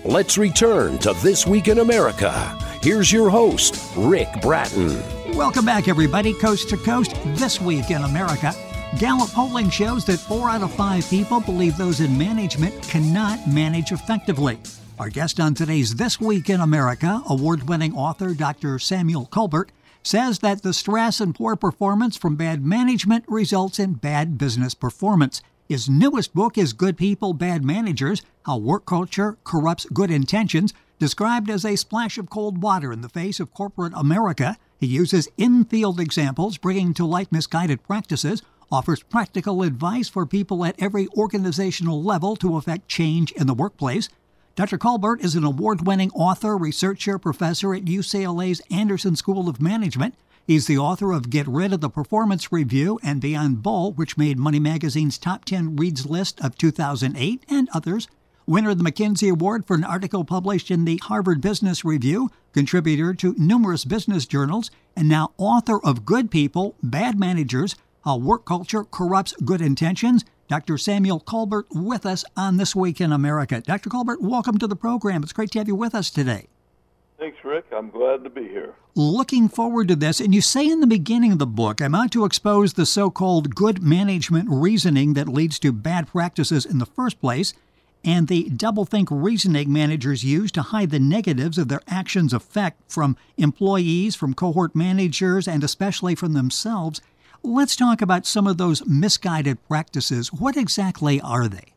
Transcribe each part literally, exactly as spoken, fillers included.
Let's return to This Week in America. Here's your host, Rick Bratton. Welcome back, everybody, coast to coast. This Week in America. Gallup polling shows that four out of five people believe those in management cannot manage effectively. Our guest on today's This Week in America, award-winning author Doctor Samuel Colbert, says that the stress and poor performance from bad management results in bad business performance. His newest book is Good People, Bad Managers, How Work Culture Corrupts Good Intentions, described as a splash of cold water in the face of corporate America. He uses in-field examples, bringing to light misguided practices, offers practical advice for people at every organizational level to effect change in the workplace. Doctor Colbert is an award-winning author, researcher, professor at U C L A's Anderson School of Management. He's the author of Get Rid of the Performance Review and Beyond Bull, which made Money Magazine's Top ten Reads list of two thousand eight, and others. Winner of the McKinsey Award for an article published in the Harvard Business Review, contributor to numerous business journals, and now author of Good People, Bad Managers, How Work Culture Corrupts Good Intentions. Doctor Samuel Colbert with us on This Week in America. Doctor Colbert, welcome to the program. It's great to have you with us today. Thanks, Rick. I'm glad to be here. Looking forward to this. And you say in the beginning of the book, I'm out to expose the so-called good management reasoning that leads to bad practices in the first place, and the doublethink reasoning managers use to hide the negatives of their actions' effect from employees, from cohort managers, and especially from themselves. Let's talk about some of those misguided practices. What exactly are they?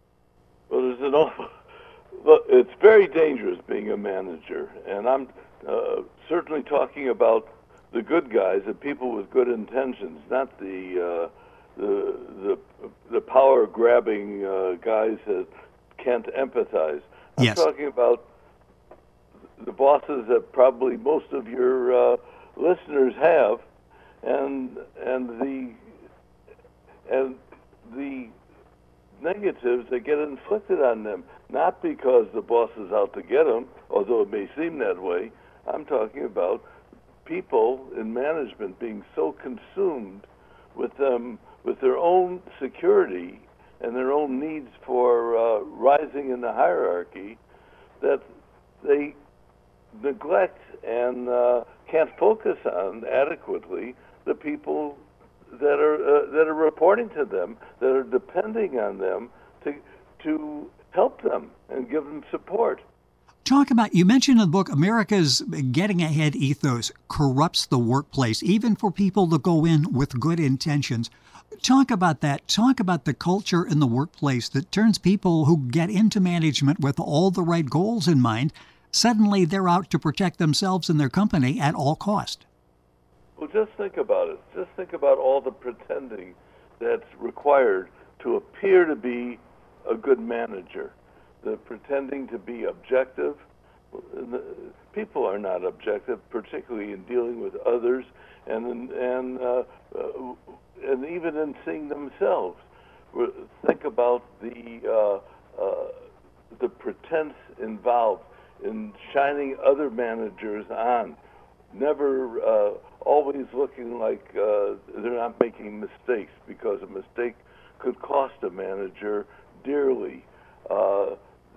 Well, there's an awful... Well, it's very dangerous being a manager, and I'm uh, certainly talking about the good guys, the people with good intentions, not the uh, the the, the power-grabbing uh, guys that can't empathize. I'm yes. talking about the bosses that probably most of your uh, listeners have, and and the and the negatives that get inflicted on them, not because the boss is out to get them, although it may seem that way. I'm talking about people in management being so consumed with them, with their own security and their own needs for uh, rising in the hierarchy, that they neglect and uh, can't focus on adequately the people that are uh, that are reporting to them, that are depending on them to to help them and give them support. Talk about, you mentioned in the book, America's getting ahead ethos corrupts the workplace, even for people that go in with good intentions. Talk about that. Talk about the culture in the workplace that turns people who get into management with all the right goals in mind, suddenly they're out to protect themselves and their company at all cost. Well, just think about it. Just think about all the pretending that's required to appear to be a good manager. The pretending to be objective. People are not objective, particularly in dealing with others, and and uh, uh, and even in seeing themselves. Think about the uh, uh, the pretense involved in shining other managers on. Never, uh, always looking like uh, they're not making mistakes, because a mistake could cost a manager dearly. Uh,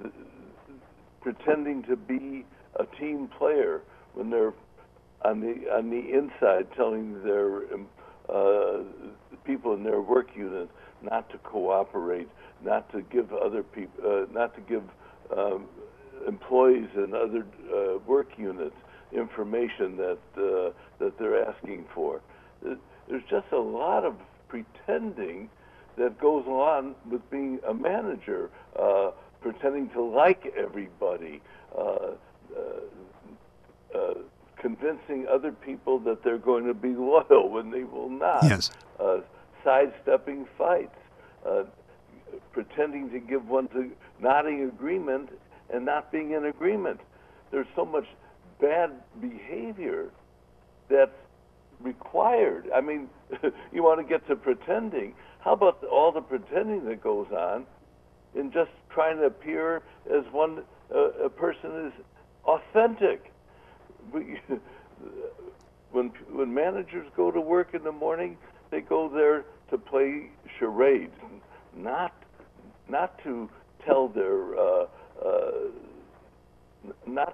pretending to be a team player when they're on the on the inside, telling their uh, people in their work unit not to cooperate, not to give other people, uh, not to give um, employees and other uh, work units information that uh, that they're asking for. There's just a lot of pretending that goes on with being a manager, uh, pretending to like everybody, uh, uh, uh, convincing other people that they're going to be loyal when they will not, yes. uh, sidestepping fights, uh, pretending to give one's a nodding agreement and not being in agreement. There's so much bad behavior that's required. I mean, you want to get to pretending. How about all the pretending that goes on in just trying to appear as one uh, a person is authentic? We, when when managers go to work in the morning, they go there to play charades, not not to tell their uh, uh,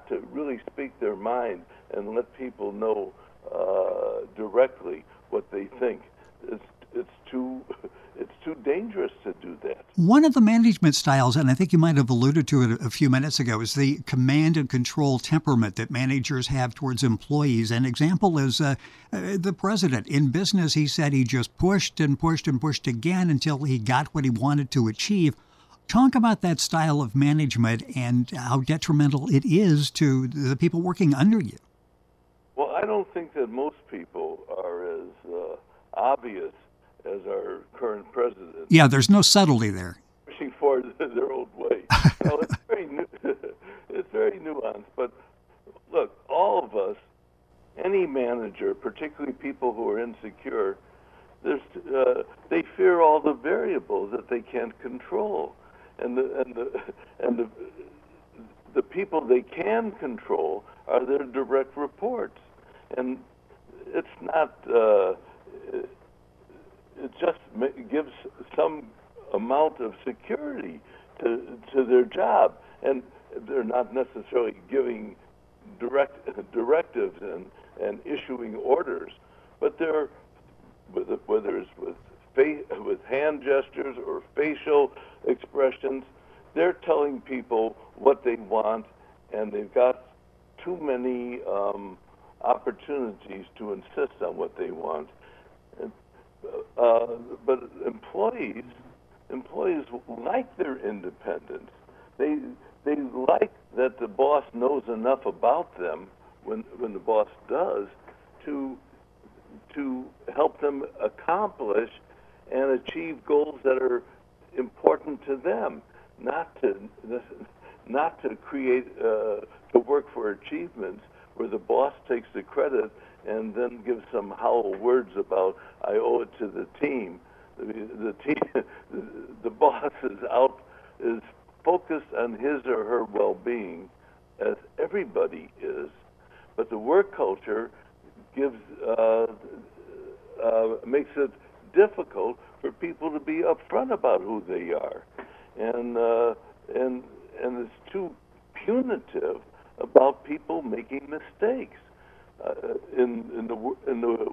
not to really speak their mind and let people know uh, directly what they think. It's it's too it's too dangerous to do that. One of the management styles, and I think you might have alluded to it a few minutes ago, is the command and control temperament that managers have towards employees. An example is uh, uh, the president. In business, he said he just pushed and pushed and pushed again until he got what he wanted to achieve. Talk about that style of management and how detrimental it is to the people working under you. Well, I don't think that most people are as uh, obvious as our current president. Yeah, there's no subtlety there. Pushing for their old way. No, it's very nu- it's very nuanced. But look, all of us, any manager, particularly people who are insecure, there's, uh, they fear all the variables that they can't control, and the and the and the the people they can control are their direct reports, and it's not. Uh, it just gives some amount of security to to their job, and they're not necessarily giving direct directives and, and issuing orders, but they're whether it's with face, with hand gestures or facial expressions, they're telling people what they want, and they've got too many um, opportunities to insist on what they want. Uh, but employees, employees like their independence. They they like that the boss knows enough about them when when the boss does to to help them accomplish and achieve goals that are important to them, not to not to create uh, to work for achievements where the boss takes the credit and then gives some hollow words about I owe it to the team. The, the team, the boss is out is focused on his or her well-being, as everybody is, but the work culture gives uh, uh, makes it difficult for people to be upfront about who they are, and uh, and and it's too punitive about people making mistakes. Uh, in in the in the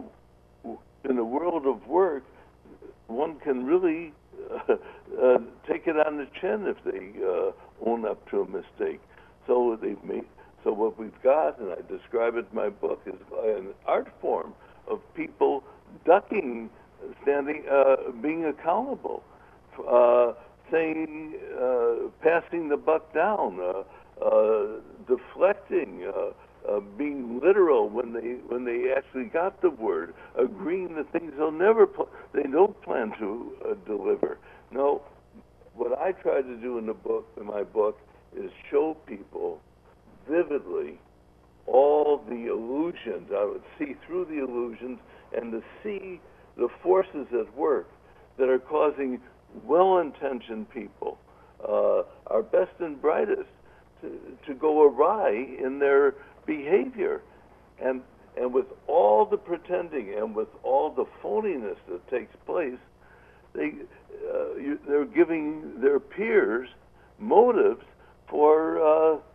in the world of work, one can really uh, uh, take it on the chin if they uh, own up to a mistake. So they've made. So what we've got, and I describe it in my book, is an art form of people ducking, standing, uh, being accountable, uh, saying, uh, passing the buck down, uh, uh, deflecting. Uh, Uh, being literal when they when they actually got the word, agreeing that things they'll never pl- they don't plan to uh, deliver. No, what I try to do in the book, in my book, is show people vividly all the illusions. I would see through the illusions and to see the forces at work that are causing well-intentioned people, uh, our best and brightest, to, to go awry in their behavior, and and with all the pretending and with all the phoniness that takes place, they uh, you, they're giving their peers motives for uh,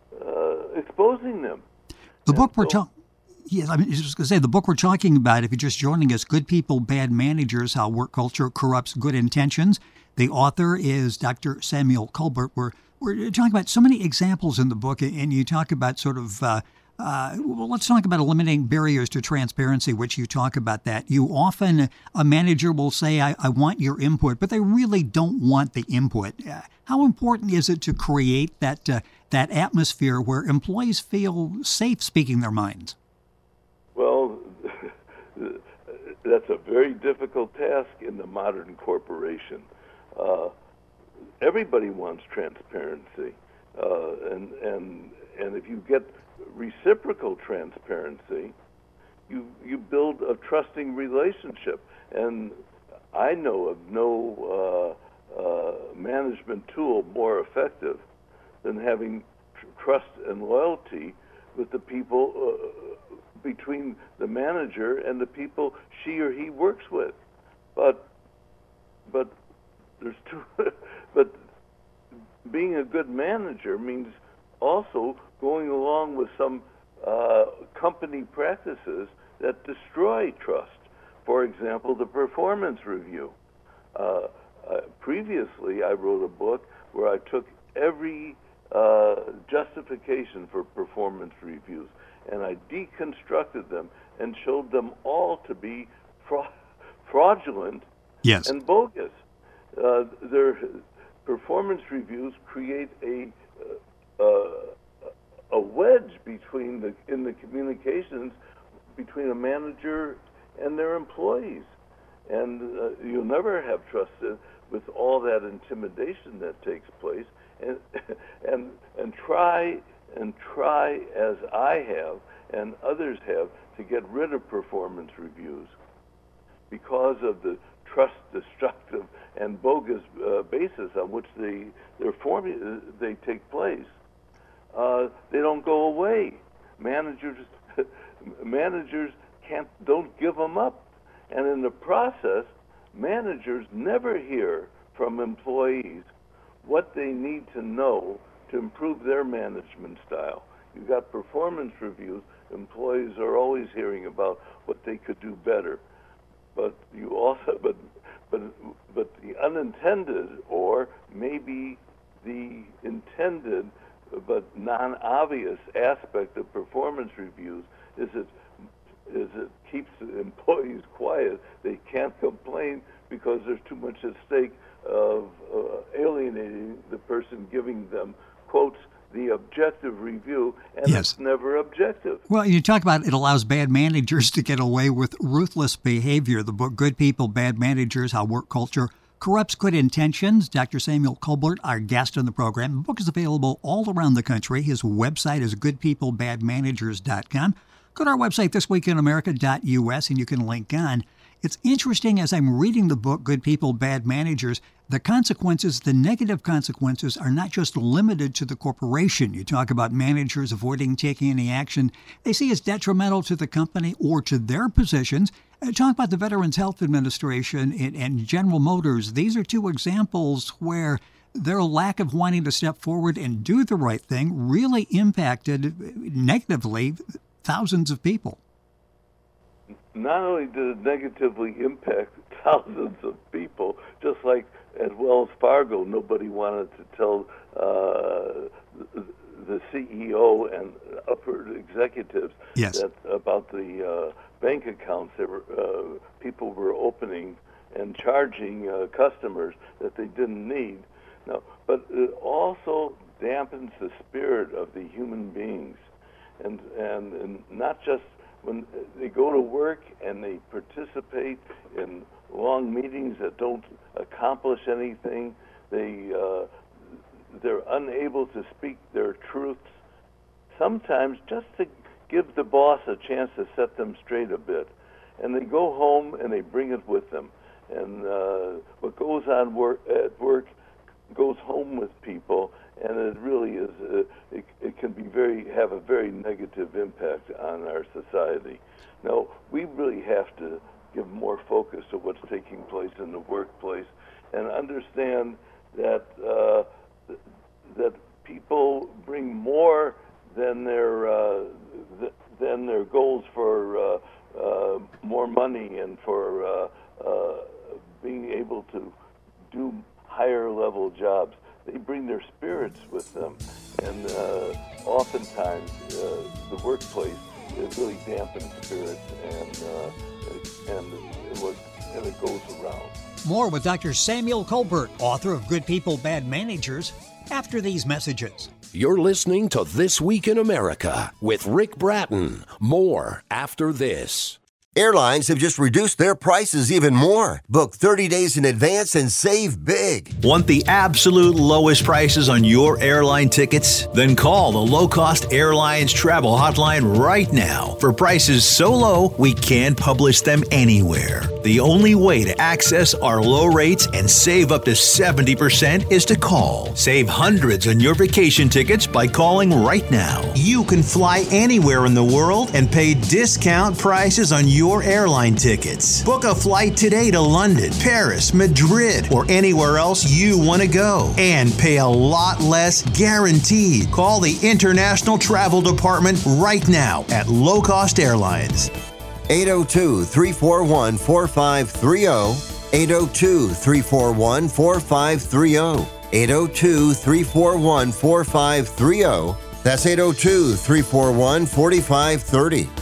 uh, exposing them. The book and we're so, talking. Yes, I mean, I was just going to say, the book we're talking about, if you're just joining us, Good People, Bad Managers, How Work Culture Corrupts Good Intentions. The author is Doctor Samuel Colbert. We're, we're talking about so many examples in the book, and you talk about sort of, uh, uh, well, let's talk about eliminating barriers to transparency, which you talk about that. You often, a manager will say, I, I want your input, but they really don't want the input. Uh, how important is it to create that, uh, that atmosphere where employees feel safe speaking their minds? Well, that's a very difficult task in the modern corporation. Uh, everybody wants transparency, uh, and and and if you get reciprocal transparency, you you build a trusting relationship. And I know of no uh, uh, management tool more effective than having tr- trust and loyalty with the people. Uh, between the manager and the people she or he works with, but but there's two. But being a good manager means also going along with some uh, company practices that destroy trust. For example, the performance review. Uh, uh, previously, I wrote a book where I took every uh, justification for performance reviews and I deconstructed them and showed them all to be fra- fraudulent yes. and bogus. Uh, their performance reviews create a uh, a wedge between the in the communications between a manager and their employees, and uh, you'll never have trust in, with all that intimidation that takes place. And and and try and try as I have and others have to get rid of performance reviews because of the trust destructive and bogus uh, basis on which they their form they take place. Uh, they don't go away. Managers managers can't don't give them up, and in the process, managers never hear from employees what they need to know to improve their management style. You've got performance reviews. Employees are always hearing about what they could do better, but you also but but but the unintended or maybe the intended but non-obvious aspect of performance reviews is it is it keeps the employees quiet. They can't complain because there's too much at stake of uh, alienating the person giving them, quotes, the objective review, and yes. it's never objective. Well, you talk about it allows bad managers to get away with ruthless behavior. The book, Good People, Bad Managers, How Work Culture Corrupts Good Intentions. Doctor Samuel Colbert, our guest on the program. The book is available all around the country. His website is good people bad managers dot com. Go to our website, this week in america dot u s, and you can link on. It's interesting as I'm reading the book, Good People, Bad Managers, the consequences, the negative consequences are not just limited to the corporation. You talk about managers avoiding taking any action they see as detrimental to the company or to their positions. Uh, talk about the Veterans Health Administration and, and General Motors. These are two examples where their lack of wanting to step forward and do the right thing really impacted negatively thousands of people. Not only did it negatively impact thousands of people, just like at Wells Fargo, nobody wanted to tell uh, the C E O and upper executives yes. that about the uh, bank accounts that were, uh, people were opening and charging uh, customers that they didn't need. No, but it also dampens the spirit of the human beings, and and, and not just when they go to work and they participate in long meetings that don't accomplish anything. They uh, they're unable to speak their truths. Sometimes just to give the boss a chance to set them straight a bit, and they go home and they bring it with them. And uh, what goes on work at work goes home with people, and it really is. Uh, it, it can be very have a very negative impact on our society. Now, we really have to give more focus to what's taking place in the workplace, and understand that uh, that people bring more than their uh, th- than their goals for uh, uh, more money and for uh, uh, being able to do higher level jobs. They bring their spirits with them, and uh, oftentimes uh, the workplace it really dampens spirits, and uh, it, and it was, and it goes around. More with Doctor Samuel Colbert, author of Good People, Bad Managers, after these messages. You're listening to This Week in America with Rick Bratton. More after this. Airlines have just reduced their prices even more. Book thirty days in advance and save big. Want the absolute lowest prices on your airline tickets? Then call the Low Cost Airlines Travel Hotline right now for prices so low we can't publish them anywhere. The only way to access our low rates and save up to seventy percent is to call. Save hundreds on your vacation tickets by calling right now. You can fly anywhere in the world and pay discount prices on your your airline tickets. Book a flight today to London, Paris, Madrid, or anywhere else you want to go. And pay a lot less guaranteed. Call the International Travel Department right now at Low Cost Airlines. eight oh two, three four one, four five three oh. eight oh two, three four one, four five three oh. eight oh two, three four one, four five three oh. That's eight oh two, three four one, four five three oh.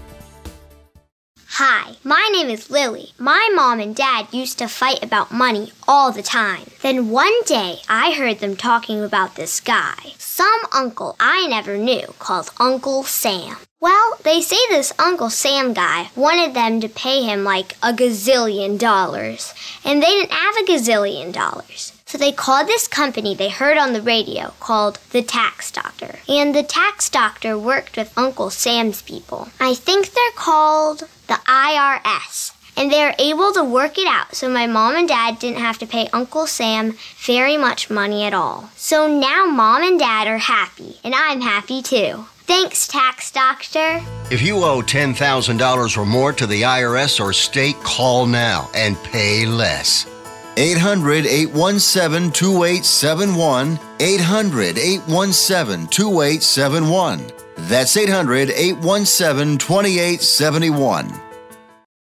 Hi, my name is Lily. My mom and dad used to fight about money all the time. Then one day, I heard them talking about this guy, some uncle I never knew, called Uncle Sam. Well, they say this Uncle Sam guy wanted them to pay him like a gazillion dollars, and they didn't have a gazillion dollars. So they called this company they heard on the radio called the Tax Doctor. And the Tax Doctor worked with Uncle Sam's people. I think they're called the I R S. And they were able to work it out so my mom and dad didn't have to pay Uncle Sam very much money at all. So now mom and dad are happy, and I'm happy too. Thanks, Tax Doctor. If you owe ten thousand dollars or more to the I R S or state, call now and pay less. eight hundred, eight one seven, two eight seven one. eight hundred, eight one seven, two eight seven one. That's eight hundred, eight one seven, two eight seven one.